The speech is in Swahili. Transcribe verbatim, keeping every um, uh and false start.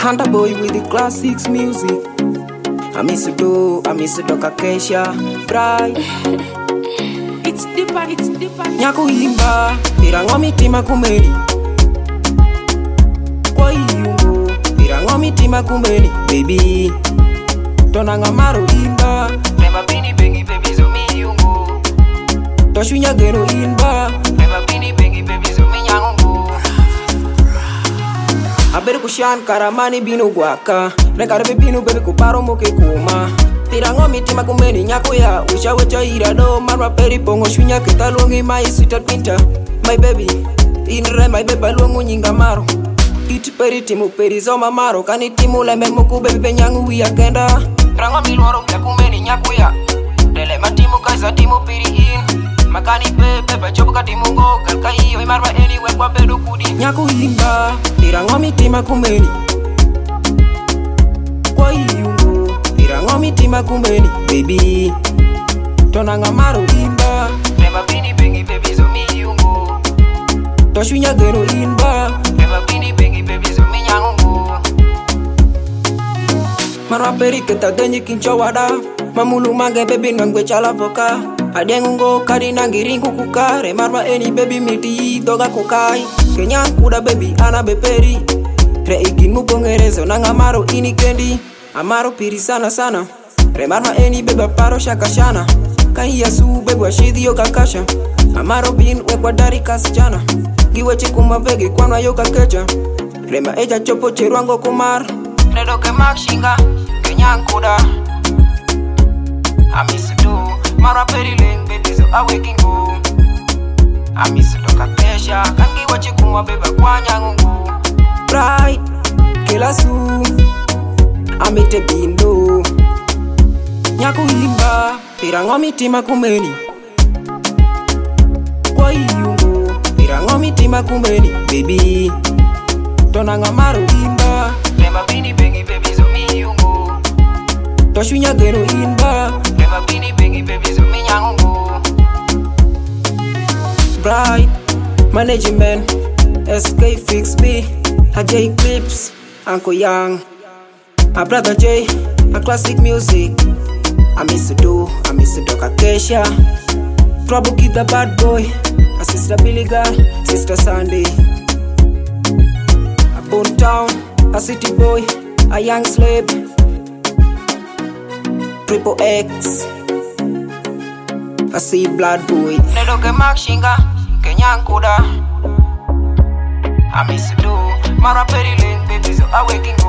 Hunter boy with the classics music. I miss you do, I miss you doka Kesha Bright. It's deeper, it's deeper. Nyaku ilimba, pirango mitima kumeni. Kwa iyungo, pirango mitima kumeni. Baby, tonanga maro imba. Remba bini bengi baby zo mi yungo. Toshunya geno inba. Remba bini bengi baby zo mi nyangungo. Abere kushan karamani binu guaka. Rekarebe binu baby kuparo moke kuma. Tirango mitima kumeni nyako ya Wisha wecha irado marwa peri pongo shunya kita luongi my sweetheart winter. My baby, inre my baby luongu nyinga maro. Iti peri timu peri zoma maro. Kani timu leme moku baby penyangu wia kenda. Tirango miluoro bila kumeni nyako ya Dele matimu kaisa timu peri in. Makani pepe bachobuka timu ngo. Kalka iyo imarwa anywhere kwa pedo kudi. Nyako ilimba, tirango mitima kumeni. Kwa iyungo, tirango mitima kumeni. Baby, tonanga maro imba. Remba bini bengi baby zo mi yungo. Toshunya geno inba. Remba bini bengi baby zo mi nyangungo. Marwa peri keta genyi kincho wada. Mamulu mange baby nangwe chala voka. Adengungo kari nangiringu kukare. Marwa eni baby miti doga kukai. Kenyan kuda baby ana beperi. Re ikin mukongerezo nanga maro ini kendi. Amaro piri sana sana. Re marwa eni beba paro shakashana. Kaya su bebu ashidi yo kakasha. Amaro bin wekwa dari kasichana. Giweche kumavegi kwanwa yo kakecha. Rema eja chopo cheruango kumar. Redo ke makshinga Kenyan kuda. I miss you do. Marwa peri ling baby so awaking go. I miss you doka Kesha. Kangi wache kumwa beba kwa nyangungu. Bright kila su amite bindo. Nyaku ilimba, pirango mitima kumeni. Kwa iyungo, pirango mitima kumeni. Baby, tonanga maro imba. Remba bini bengi baby zo mi yungo. Toshunya geno inba. Remba bini bengi baby zo mi nyangungo. Bright management S K Fix B. A J Clips, Uncle Young, a brother J, a classic music. I miss you do, I miss you doka Kesha. Trouble Kid the bad boy, a sister Billy girl, sister Sandy. A Bone Town, a city boy, a young slave. Triple X, a sea blood boy. Nedoke makshinga, Kenyan kuda. I miss you do. Marwa peri ling baby so awaking